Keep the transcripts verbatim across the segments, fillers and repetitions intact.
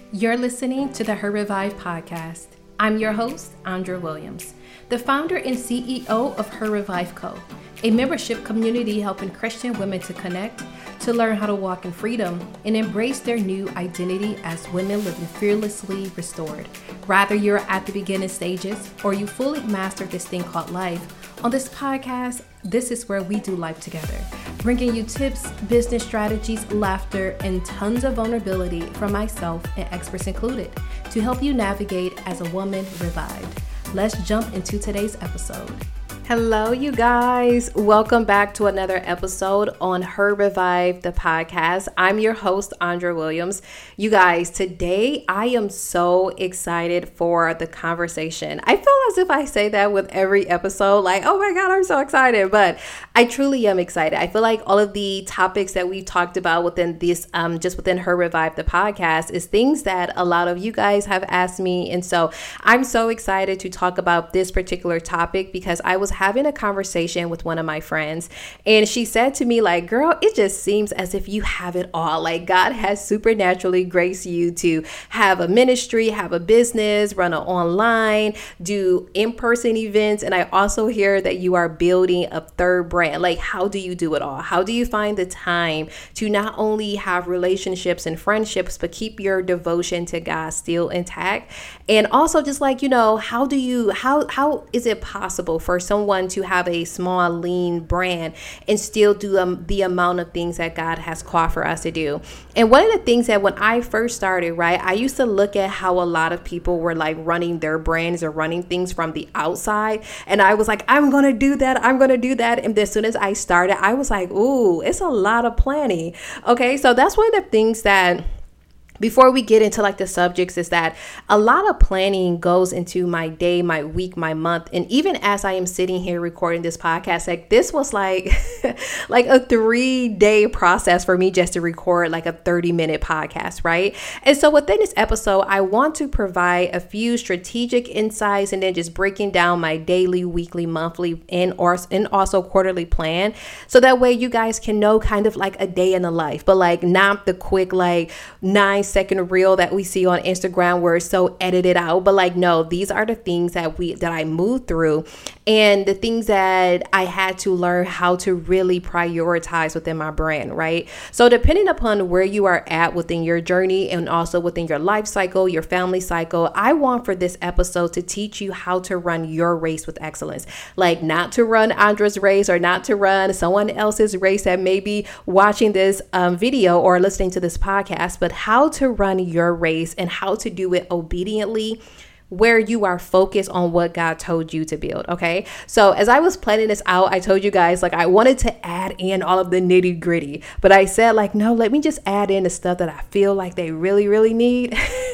You're listening to the Her Revive podcast. I'm your host, Andra Williams, the founder and C E O of Her Revive Co., a membership community helping Christian women to connect, to learn how to walk in freedom, and embrace their new identity as women living fearlessly restored. Rather you're at the beginning stages or you fully mastered this thing called life, on this podcast, this is where we do life together, bringing you tips, business strategies, laughter, and tons of vulnerability from myself and experts included to help you navigate as a woman revived. Let's jump into today's episode. Hello, you guys. Welcome back to another episode on Her Revive, the podcast. I'm your host, Andra Williams. You guys, today I am so excited for the conversation. I feel as if I say that with every episode, like, oh my God, I'm so excited. But I truly am excited. I feel like all of the topics that we talked about within this, um, just within Her Revive, the podcast, is things that a lot of you guys have asked me. And so I'm so excited to talk about this particular topic because I was having a conversation with one of my friends and she said to me, like, girl, it just seems as if you have it all. Like God has supernaturally graced you to have a ministry, have a business, run an online, do in-person events. And I also hear that you are building a third brand. Like, how do you do it all? How do you find the time to not only have relationships and friendships, but keep your devotion to God still intact? And also just like, you know, how do you, how, how is it possible for someone to have a small, lean brand and still do um, the amount of things that God has called for us to do? And one of the things that when I first started, right, I used to look at how a lot of people were like running their brands or running things from the outside. And I was like, I'm going to do that. I'm going to do that. And as soon as I started, I was like, ooh, it's a lot of planning. Okay. So that's one of the things that before we get into like the subjects is that a lot of planning goes into my day, my week, my month. And even as I am sitting here recording this podcast, like this was like, like a three day process for me just to record like a thirty minute podcast. Right. And so within this episode, I want to provide a few strategic insights and then just breaking down my daily, weekly, monthly, and or and also quarterly plan. So that way you guys can know kind of like a day in the life, but like not the quick, like nine second reel that we see on Instagram where it's so edited out, but like, no, these are the things that we, that I moved through and the things that I had to learn how to really prioritize within my brand, right? So depending upon where you are at within your journey and also within your life cycle, your family cycle, I want for this episode to teach you how to run your race with excellence, like not to run Andra's race or not to run someone else's race that may be watching this um, video or listening to this podcast, but how to to run your race and how to do it obediently where you are focused on what God told you to build. Okay. So as I was planning this out, I told you guys, like, I wanted to add in all of the nitty gritty, but I said like, no, let me just add in the stuff that I feel like they really, really need.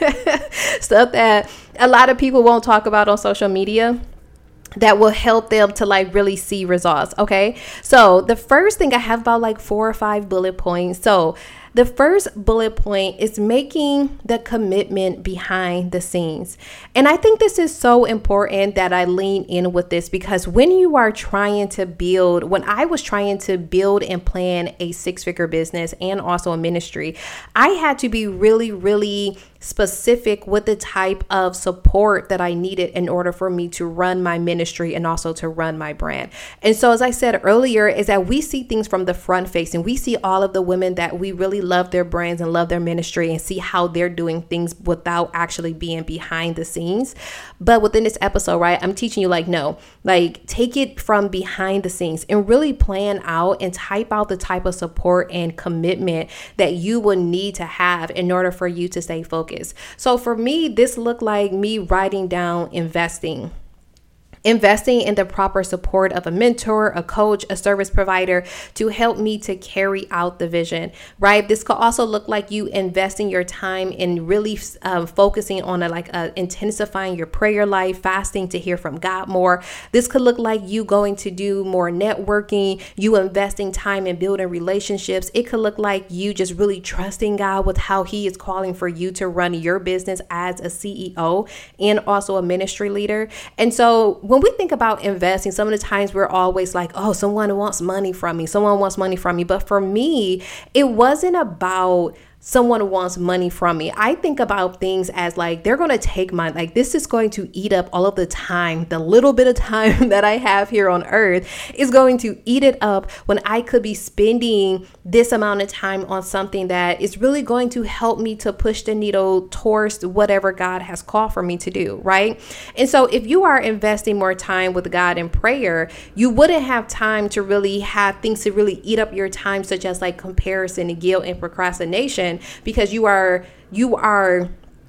Stuff that a lot of people won't talk about on social media that will help them to like really see results. Okay. So the first thing I have about like four or five bullet points. So the first bullet point is making the commitment behind the scenes. And I think this is so important that I lean in with this because when you are trying to build, when I was trying to build and plan a six-figure business and also a ministry, I had to be really, really specific with the type of support that I needed in order for me to run my ministry and also to run my brand. And so as I said earlier, is that we see things from the front facing. We see all of the women that we really love their brands and love their ministry and see how they're doing things without actually being behind the scenes. But within this episode, right, I'm teaching you like, no, like take it from behind the scenes and really plan out and type out the type of support and commitment that you will need to have in order for you to stay focused. So for me, this looked like me writing down investing. Investing in the proper support of a mentor, a coach, a service provider to help me to carry out the vision, right? This could also look like you investing your time in really um, focusing on a, like uh, intensifying your prayer life, fasting to hear from God more. This could look like you going to do more networking, you investing time in building relationships. It could look like you just really trusting God with how he is calling for you to run your business as a C E O and also a ministry leader. And so when we think about investing, some of the times we're always like, oh, someone wants money from me. Someone wants money from me. But for me, it wasn't about someone wants money from me. I think about things as like, they're going to take my, like, this is going to eat up all of the time. The little bit of time that I have here on earth is going to eat it up when I could be spending this amount of time on something that is really going to help me to push the needle towards whatever God has called for me to do, right? And so if you are investing more time with God in prayer, you wouldn't have time to really have things to really eat up your time, such as like comparison and guilt and procrastination, because you are you are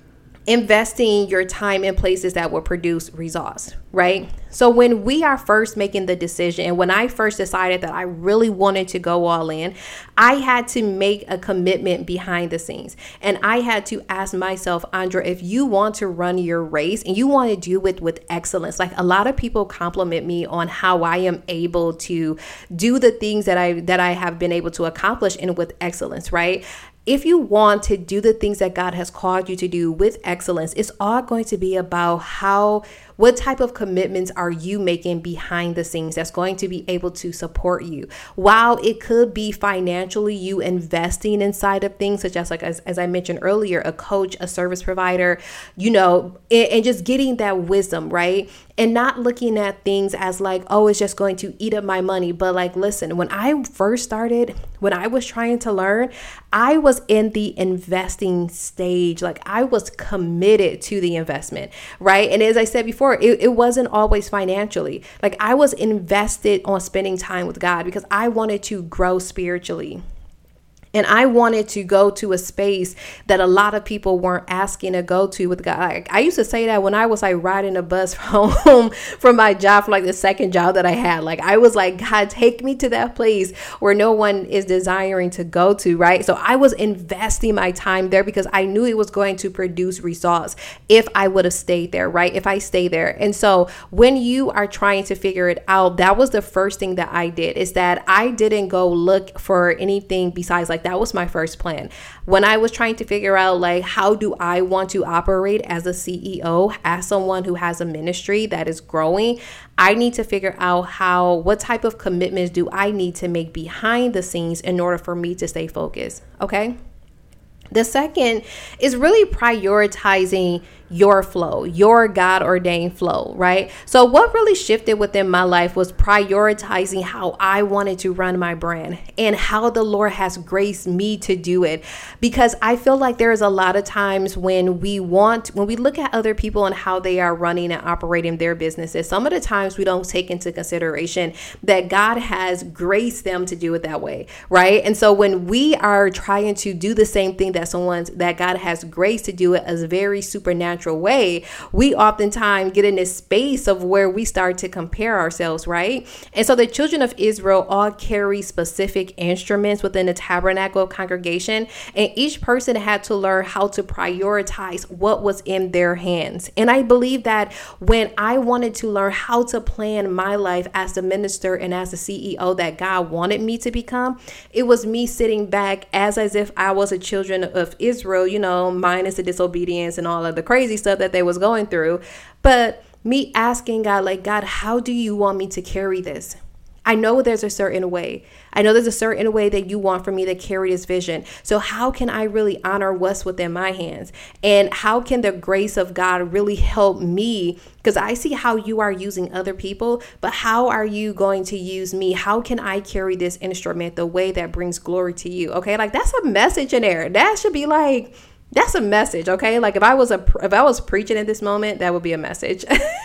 investing your time in places that will produce results, right? So when we are first making the decision, and when I first decided that I really wanted to go all in, I had to make a commitment behind the scenes. And I had to ask myself, Andra, if you want to run your race and you want to do it with excellence, like a lot of people compliment me on how I am able to do the things that I that I have been able to accomplish and with excellence, right? If you want to do the things that God has called you to do with excellence, it's all going to be about how, what type of commitments are you making behind the scenes that's going to be able to support you? While it could be financially you investing inside of things such as, like, as, as I mentioned earlier, a coach, a service provider, you know, and, and just getting that wisdom, right? And not looking at things as like, oh, it's just going to eat up my money. But like, listen, when I first started, when I was trying to learn, I was in the investing stage. Like I was committed to the investment, right? And as I said before, it, it wasn't always financially. Like I was invested on spending time with God because I wanted to grow spiritually. And I wanted to go to a space that a lot of people weren't asking to go to with God. Like, I used to say that when I was like riding a bus home from my job, for like the second job that I had. Like I was like, God, take me to that place where no one is desiring to go to, right? So I was investing my time there because I knew it was going to produce results if I would have stayed there, right? If I stay there. And so when you are trying to figure it out, that was the first thing that I did, is that I didn't go look for anything besides like, that was my first plan. When I was trying to figure out like, how do I want to operate as a C E O, as someone who has a ministry that is growing, I need to figure out how, what type of commitments do I need to make behind the scenes in order for me to stay focused. Okay. The second is really prioritizing your flow, your God ordained flow, right? So what really shifted within my life was prioritizing how I wanted to run my brand and how the Lord has graced me to do it. Because I feel like there is a lot of times when we want, when we look at other people and how they are running and operating their businesses, some of the times we don't take into consideration that God has graced them to do it that way, right? And so when we are trying to do the same thing that someone's, that God has graced to do it as a very supernatural way, we oftentimes get in this space of where we start to compare ourselves, right? And so the children of Israel all carry specific instruments within the tabernacle congregation, and each person had to learn how to prioritize what was in their hands. And I believe that when I wanted to learn how to plan my life as the minister and as the C E O that God wanted me to become, it was me sitting back as as if I was a children of Israel, you know, minus the disobedience and all of the crazy stuff that they was going through. But me asking God, like, God, how do you want me to carry this? I know there's a certain way. I know there's a certain way that you want for me to carry this vision. So how can I really honor what's within my hands? And how can the grace of God really help me? Because I see how you are using other people, but how are you going to use me? How can I carry this instrument the way that brings glory to you? Okay, like that's a message in there. That should be like, that's a message, okay? Like if I was a if I was preaching at this moment, that would be a message.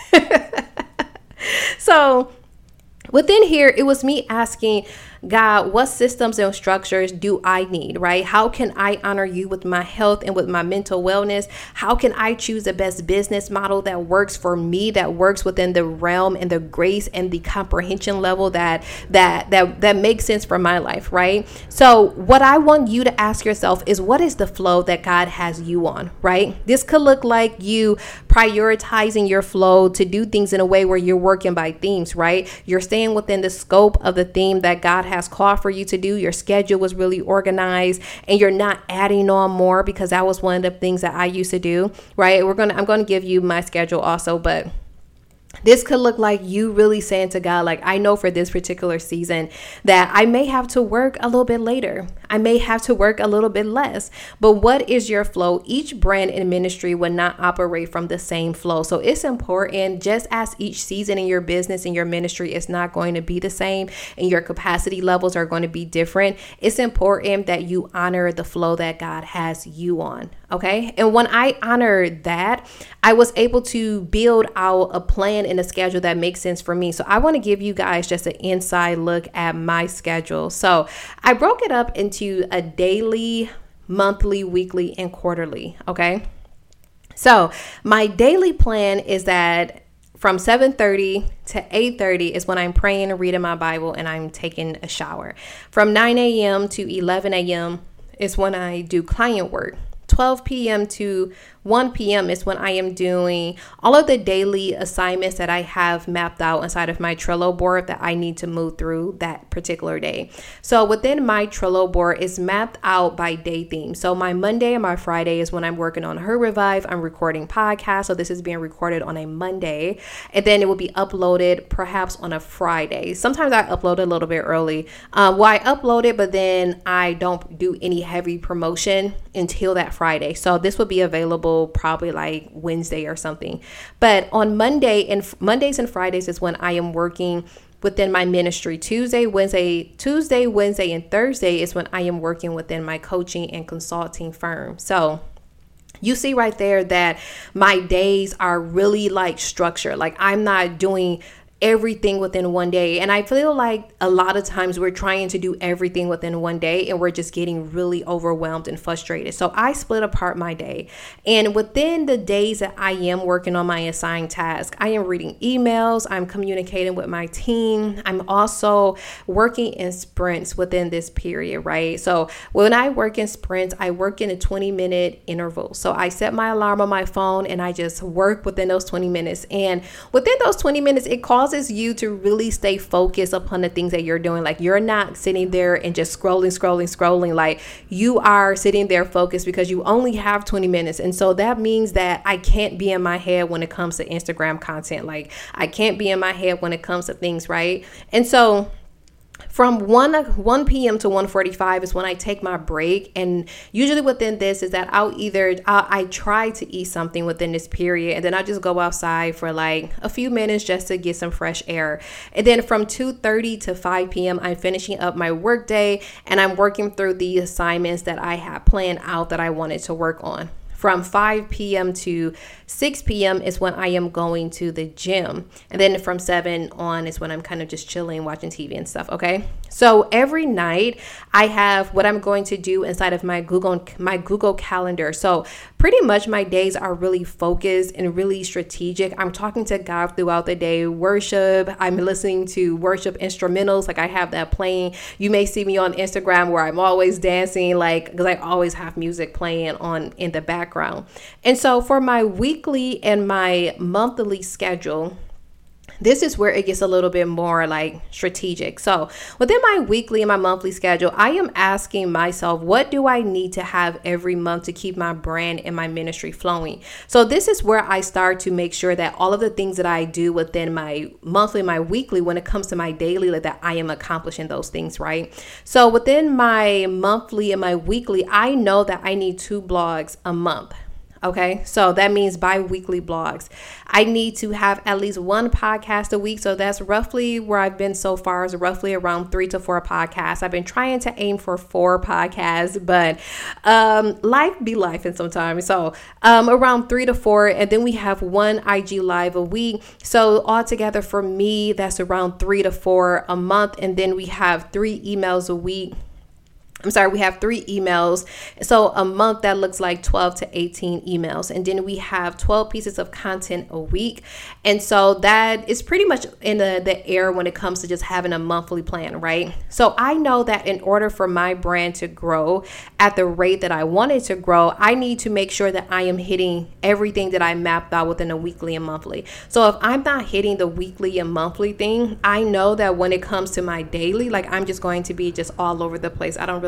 So within here, it was me asking God, what systems and structures do I need, right? How can I honor you with my health and with my mental wellness? How can I choose the best business model that works for me, that works within the realm and the grace and the comprehension level that that that that makes sense for my life, right? So what I want you to ask yourself is, what is the flow that God has you on, right? This could look like you prioritizing your flow to do things in a way where you're working by themes, right? You're staying within the scope of the theme that God has called for you to do. Your schedule was really organized and you're not adding on more, because that was one of the things that I used to do, right? We're going to, I'm going to give you my schedule also, but This could look like you really saying to God, like, I know for this particular season that I may have to work a little bit later. I may have to work a little bit less. But what is your flow? Each brand and ministry will not operate from the same flow. So it's important, just as each season in your business and your ministry is not going to be the same and your capacity levels are going to be different, it's important that you honor the flow that God has you on. Okay. And when I honored that, I was able to build out a plan and a schedule that makes sense for me. So I want to give you guys just an inside look at my schedule. So I broke it up into a daily, monthly, weekly, and quarterly. Okay. So my daily plan is that from seven thirty to eight thirty is when I'm praying and reading my Bible and I'm taking a shower. From nine a.m. to eleven a.m. is when I do client work. twelve p.m. to one p.m. is when I am doing all of the daily assignments that I have mapped out inside of my Trello board that I need to move through that particular day. So within my Trello board is mapped out by day theme. So my Monday and my Friday is when I'm working on Her Revive. I'm recording podcasts. So this is being recorded on a Monday, and then it will be uploaded perhaps on a Friday. Sometimes I upload a little bit early. Um, well, I upload it, but then I don't do any heavy promotion until that Friday. So this will be available probably like Wednesday or something. But on Monday and Mondays and Fridays is when I am working within my ministry. Tuesday, Wednesday, Tuesday, Wednesday, and Thursday is when I am working within my coaching and consulting firm. So you see right there that my days are really like structured. Like I'm not doing everything within one day. And I feel like a lot of times we're trying to do everything within one day and we're just getting really overwhelmed and frustrated. So I split apart my day. And within the days that I am working on my assigned task, I am reading emails, I'm communicating with my team. I'm also working in sprints within this period, right? So when I work in sprints, I work in a twenty minute interval. So I set my alarm on my phone and I just work within those twenty minutes. And within those twenty minutes, it causes you to really stay focused upon the things that you're doing. Like you're not sitting there and just scrolling, scrolling, scrolling. Like you are sitting there focused because you only have twenty minutes. And so that means that I can't be in my head when it comes to Instagram content. Like I can't be in my head when it comes to things, right? And so from one p.m. to one forty-five is when I take my break. And usually within this is that I'll either, I'll, I try to eat something within this period. And then I just go outside for like a few minutes just to get some fresh air. And then from two thirty to five p.m., I'm finishing up my work day and I'm working through the assignments that I had planned out that I wanted to work on. From five p.m. to six p.m. is when I am going to the gym. And then from seven on is when I'm kind of just chilling, watching T V and stuff. Okay. So every night I have what I'm going to do inside of my Google, my Google Calendar. So pretty much my days are really focused and really strategic. I'm talking to God throughout the day, worship. I'm listening to worship instrumentals. Like I have that playing. You may see me on Instagram where I'm always dancing, like, because I always have music playing on in the background. And so for my weekly and my monthly schedule, this is where it gets a little bit more like strategic. So within my weekly and my monthly schedule, I am asking myself, what do I need to have every month to keep my brand and my ministry flowing? So this is where I start to make sure that all of the things that I do within my monthly, my weekly, when it comes to my daily, like that I am accomplishing those things, right? So within my monthly and my weekly, I know that I need two blogs a month. Okay, so that means bi-weekly blogs. I need to have at least one podcast a week. So that's roughly where I've been so far, is roughly around three to four podcasts. I've been trying to aim for four podcasts, but um, life be life and sometimes. So um, around three to four. And then we have one I G live a week. So altogether for me, that's around three to four a month. And then we have three emails a week. I'm sorry, we have three emails. So a month that looks like twelve to eighteen emails. And then we have twelve pieces of content a week. And so that is pretty much in the, the air when it comes to just having a monthly plan, right? So I know that in order for my brand to grow at the rate that I want it to grow, I need to make sure that I am hitting everything that I mapped out within a weekly and monthly. So if I'm not hitting the weekly and monthly thing, I know that when it comes to my daily, like I'm just going to be just all over the place. I don't really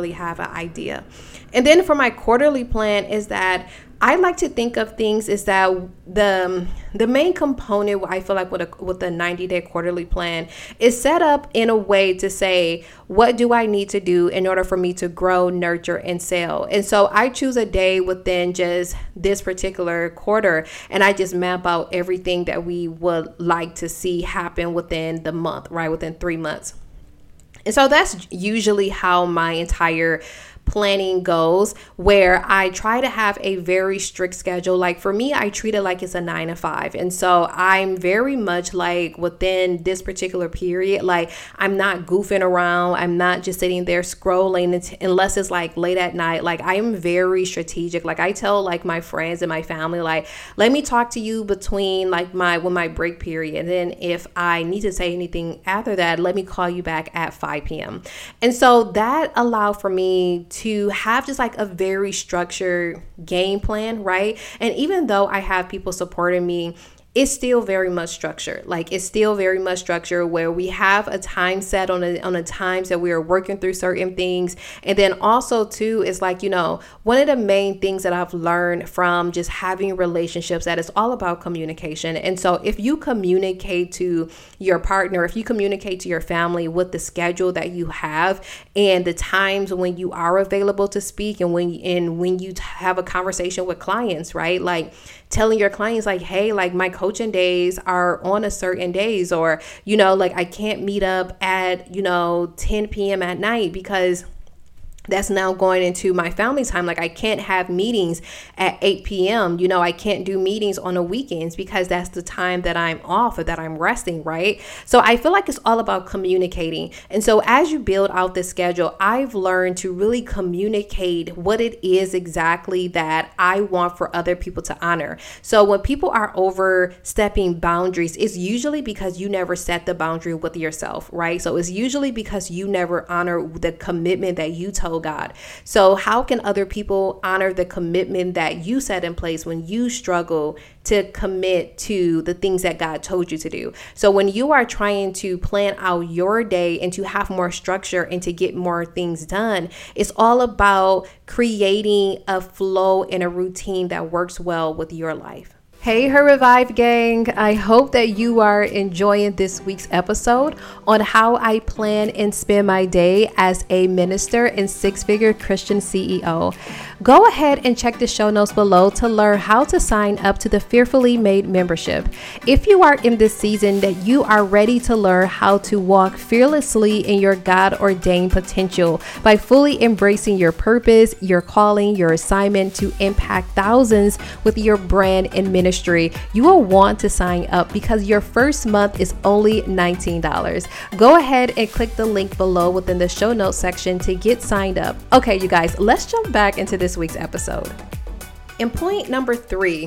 really have an idea. And then for my quarterly plan is that I like to think of things is that the the main component I feel like with a with a ninety day quarterly plan is set up in a way to say, what do I need to do in order for me to grow, nurture, and sell? And so I choose a day within just this particular quarter, and I just map out everything that we would like to see happen within the month, right? Within three months. And so that's usually how my entire planning goes, where I try to have a very strict schedule. Like for me, I treat it like it's a nine to five. And so I'm very much like within this particular period, like I'm not goofing around. I'm not just sitting there scrolling unless it's like late at night. Like I am very strategic. Like I tell like my friends and my family, like, let me talk to you between like my, when my break period. And then if I need to say anything after that, let me call you back at five p.m. And so that allowed for me to have just like a very structured game plan, right? And even though I have people supporting me, it's still very much structured. Like it's still very much structured where we have a time set on a, on the times that we are working through certain things. And then also too, is like, you know, one of the main things that I've learned from just having relationships that it's all about communication. And so if you communicate to your partner, if you communicate to your family with the schedule that you have and the times when you are available to speak and when, and when you have a conversation with clients, right? Like telling your clients like, hey, like my coaching days are on a certain days, or, you know, like I can't meet up at, you know, ten p.m. at night because that's now going into my family time. Like I can't have meetings at eight p.m. You know, I can't do meetings on the weekends because that's the time that I'm off or that I'm resting, right? So I feel like it's all about communicating. And so as you build out this schedule, I've learned to really communicate what it is exactly that I want for other people to honor. So when people are overstepping boundaries, it's usually because you never set the boundary with yourself, right? So it's usually because you never honor the commitment that you told God. So how can other people honor the commitment that you set in place when you struggle to commit to the things that God told you to do? So when you are trying to plan out your day and to have more structure and to get more things done, it's all about creating a flow and a routine that works well with your life. Hey, Her Revive gang. I hope that you are enjoying this week's episode on how I plan and spend my day as a minister and six-figure Christian C E O. Go ahead and check the show notes below to learn how to sign up to the Fearfully Made membership. If you are in this season that you are ready to learn how to walk fearlessly in your God-ordained potential by fully embracing your purpose, your calling, your assignment to impact thousands with your brand and ministry, you will want to sign up because your first month is only nineteen dollars. Go ahead and click the link below within the show notes section to get signed up. Okay, you guys, let's jump back into this week's episode. And point number three,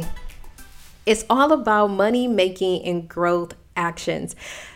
it's all about money making and growth actions.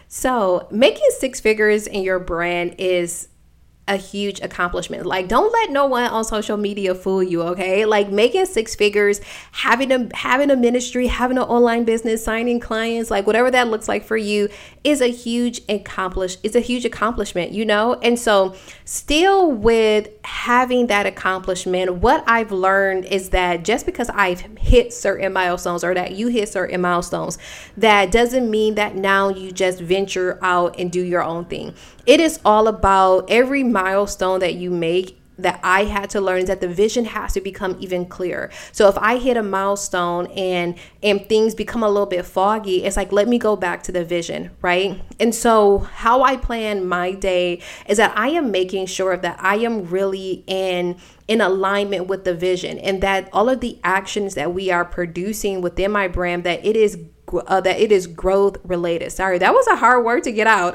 So making six figures in your brand is a huge accomplishment. Like, don't let no one on social media fool you, okay? Like making six figures, having a having a ministry, having an online business, signing clients, like whatever that looks like for you is a huge accomplish it's a huge accomplishment, you know? And so still with having that accomplishment, what I've learned is that just because I've hit certain milestones or that you hit certain milestones, that doesn't mean that now you just venture out and do your own thing. It is all about every milestone that you make. That I had to learn is that the vision has to become even clearer. So if I hit a milestone and and things become a little bit foggy, it's like, let me go back to the vision, right? And so how I plan my day is that I am making sure that I am really in in alignment with the vision, and that all of the actions that we are producing within my brand, that it is uh, that it is growth related. Sorry, that was a hard word to get out.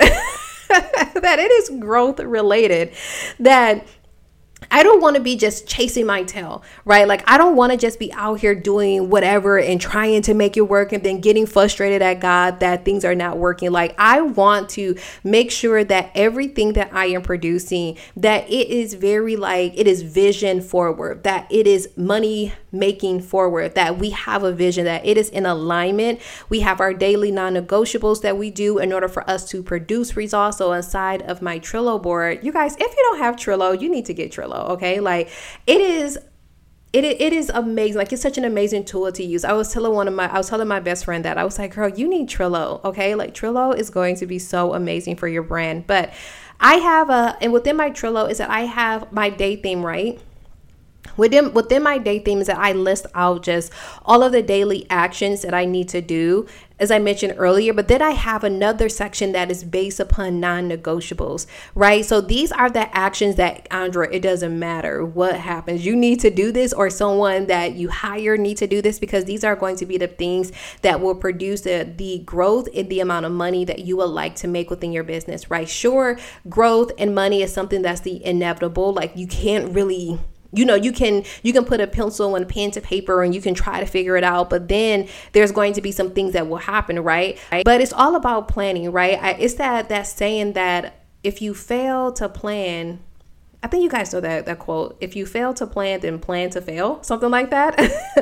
That it is growth related. That I don't want to be just chasing my tail, right? Like, I don't want to just be out here doing whatever and trying to make it work and then getting frustrated at God that things are not working. Like, I want to make sure that everything that I am producing, that it is very like, it is vision forward, that it is money making forward, that we have a vision, that it is in alignment. We have our daily non-negotiables that we do in order for us to produce results. So inside of my Trello board, you guys, if you don't have Trello, you need to get Trello. Trello. Okay. Like it is It, it is amazing. Like it's such an amazing tool to use. I was telling one of my, I was telling my best friend that I was like, girl, you need Trello. Okay. Like Trello is going to be so amazing for your brand. But I have a, and within my Trello is that I have my day theme, right? Within, within my day theme is that I list out just all of the daily actions that I need to do, as I mentioned earlier, but then I have another section that is based upon non-negotiables, right? So these are the actions that, Andra, it doesn't matter what happens. You need to do this, or someone that you hire need to do this, because these are going to be the things that will produce the, the growth in the amount of money that you would like to make within your business, right? Sure, growth and money is something that's the inevitable. Like you can't really... You know, you can you can put a pencil and pen to paper and you can try to figure it out. But then there's going to be some things that will happen, right? But it's all about planning, right? I, it's that that saying that if you fail to plan, I think you guys know that, that quote. If you fail to plan, then plan to fail. Something like that.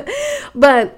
But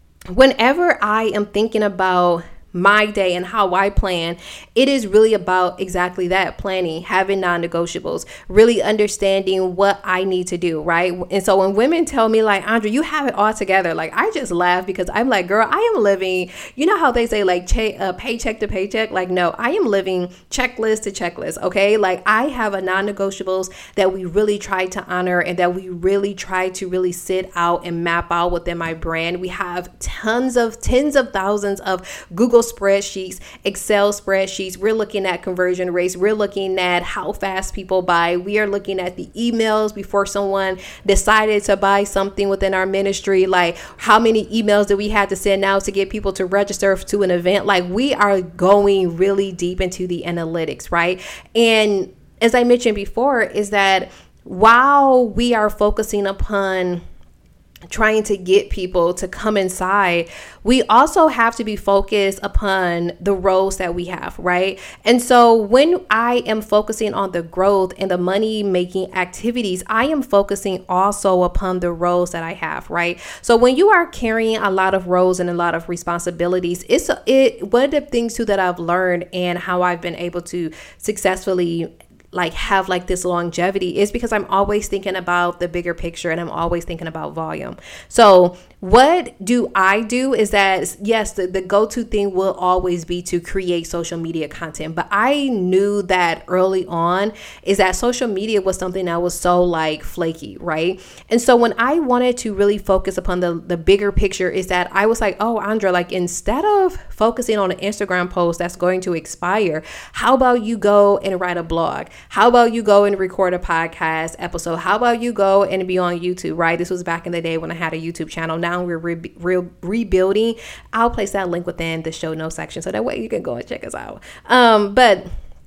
whenever I am thinking about my day and how I plan, it is really about exactly that, planning, having non-negotiables, really understanding what I need to do, right? And so when women tell me like, Andra, you have it all together, like I just laugh because I'm like, girl, I am living, you know how they say like che- uh, paycheck to paycheck? Like, no, I am living checklist to checklist, okay? Like I have a non-negotiables that we really try to honor and that we really try to really sit out and map out within my brand. We have tons of, tens of thousands of Google spreadsheets, Excel spreadsheets. We're looking at conversion rates. We're looking at how fast people buy. We are looking at the emails before someone decided to buy something within our ministry. Like how many emails do we have to send out to get people to register to an event? Like we are going really deep into the analytics, right? And as I mentioned before, is that while we are focusing upon trying to get people to come inside, we also have to be focused upon the roles that we have, right? And so when I am focusing on the growth and the money making activities, I am focusing also upon the roles that I have, right? So when you are carrying a lot of roles and a lot of responsibilities, it's it one of the things too that I've learned and how I've been able to successfully like have like this longevity is because I'm always thinking about the bigger picture and I'm always thinking about volume. So what do I do is that, yes, the, the go-to thing will always be to create social media content. But I knew that early on is that social media was something that was so like flaky, right? And so when I wanted to really focus upon the, the bigger picture is that I was like, oh, Andra, like instead of focusing on an Instagram post that's going to expire, how about you go and write a blog? How about you go and record a podcast episode? How about you go and be on YouTube, right? This was back in the day when I had a YouTube channel. Now we're re- re- rebuilding. I'll place that link within the show notes section so that way you can go and check us out. Um, but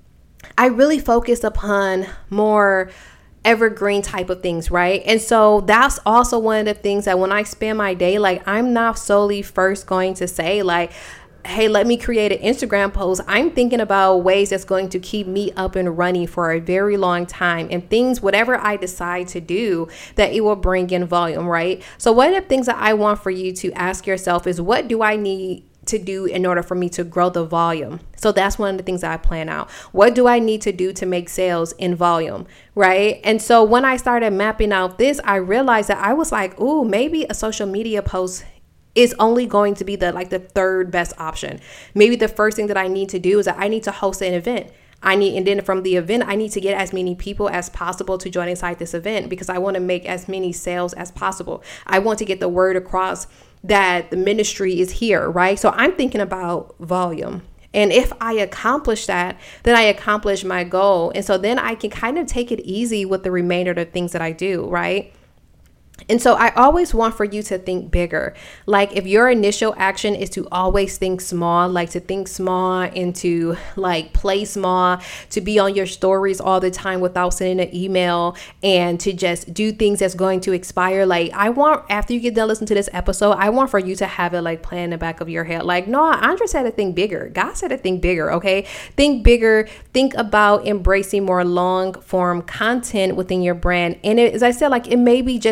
I really focused upon more evergreen type of things, right? And so that's also one of the things that when I spend my day, like I'm not solely first going to say like, hey, let me create an Instagram post. I'm thinking about ways that's going to keep me up and running for a very long time and things, whatever I decide to do, that it will bring in volume, right? So one of the things that I want for you to ask yourself is, what do I need to do in order for me to grow the volume? So that's one of the things that I plan out. What do I need to do to make sales in volume, right? And so when I started mapping out this, I realized that I was like, ooh, maybe a social media post is only going to be the like the third best option. Maybe the first thing that I need to do is that I need to host an event. I need, and then from the event, I need to get as many people as possible to join inside this event because I want to make as many sales as possible. I want to get the word across that the ministry is here, right? So I'm thinking about volume. And if I accomplish that, then I accomplish my goal. And so then I can kind of take it easy with the remainder of the things that I do, right? And so I always want for you to think bigger. Like if your initial action is to always think small, like to think small and to like play small, to be on your stories all the time without sending an email and to just do things that's going to expire. Like I want, after you get done listening to this episode, I want for you to have it like play in the back of your head. Like, no, Andra said to think bigger. God said to think bigger. Okay. Think bigger. Think about embracing more long form content within your brand. And it, as I said, like it may be just you just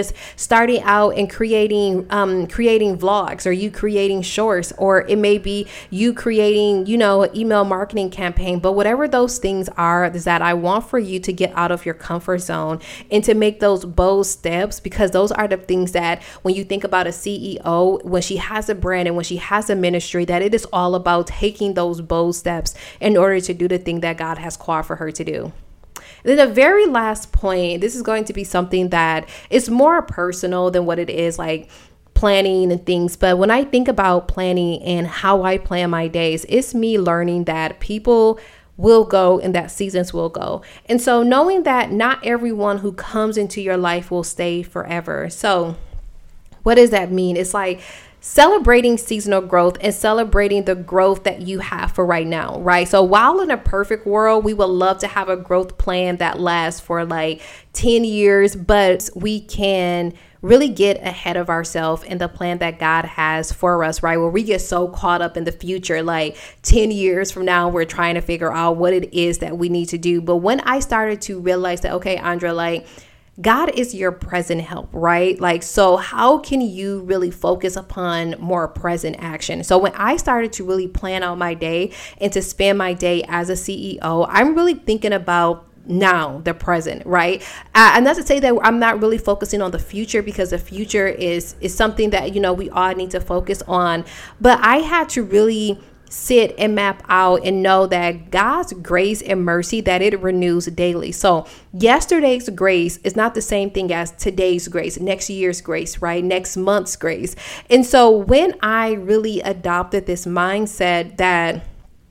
just starting out and creating um, creating vlogs, or you creating shorts, or it may be you creating, you know, an email marketing campaign. But whatever those things are, is that I want for you to get out of your comfort zone and to make those bold steps, because those are the things that when you think about a C E O, when she has a brand and when she has a ministry, that it is all about taking those bold steps in order to do the thing that God has called for her to do. Then the very last point, this is going to be something that is more personal than what it is like planning and things. But when I think about planning and how I plan my days, it's me learning that people will go and that seasons will go. And so knowing that not everyone who comes into your life will stay forever. So what does that mean? It's like celebrating seasonal growth and celebrating the growth that you have for right now, right? So while in a perfect world, we would love to have a growth plan that lasts for like ten years, but we can really get ahead of ourselves in the plan that God has for us, right? Where we get so caught up in the future, like ten years from now, we're trying to figure out what it is that we need to do. But when I started to realize that, okay, Andra, like, God is your present help, right? Like, so how can you really focus upon more present action? So when I started to really plan out my day and to spend my day as a C E O, I'm really thinking about now, the present, right? Uh, and that's to say that I'm not really focusing on the future, because the future is is something that, you know, we all need to focus on. But I had to really sit and map out and know that God's grace and mercy, that it renews daily. So yesterday's grace is not the same thing as today's grace, next year's grace, right? Next month's grace. And so when I really adopted this mindset that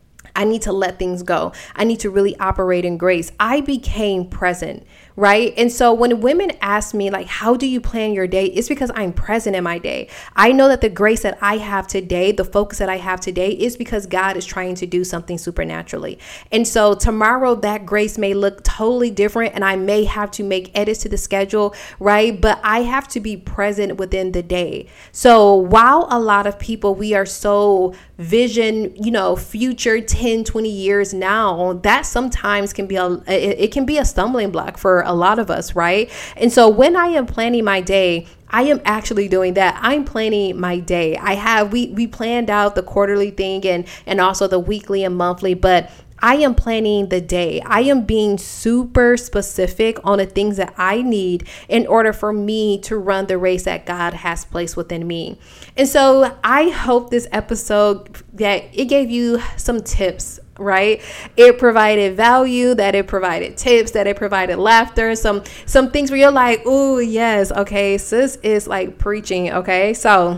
I need to let things go, I need to really operate in grace, I became present, right? And so when women ask me, like, how do you plan your day? It's because I'm present in my day. I know that the grace that I have today, the focus that I have today, is because God is trying to do something supernaturally. And so tomorrow that grace may look totally different, and I may have to make edits to the schedule, right? But I have to be present within the day. So while a lot of people, we are so vision, you know, future ten, twenty years now, that sometimes can be a, it, it can be a stumbling block for a lot of us, right? And so when I am planning my day, I am actually doing that. I'm planning my day. I have, we, we planned out the quarterly thing and, and also the weekly and monthly, but I am planning the day. I am being super specific on the things that I need in order for me to run the race that God has placed within me. And so I hope this episode, that it gave you some tips, right? It provided value, that it provided tips, that it provided laughter, some some things where you're like, oh yes, okay, sis is like preaching, okay? So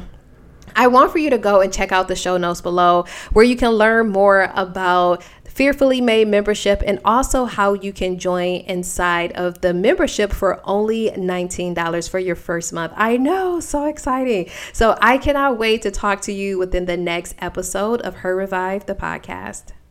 I want for you to go and check out the show notes below, where you can learn more about Fearfully Made membership, and also how you can join inside of the membership for only nineteen dollars for your first month. I know, so exciting. So I cannot wait to talk to you within the next episode of Her Revive, the podcast.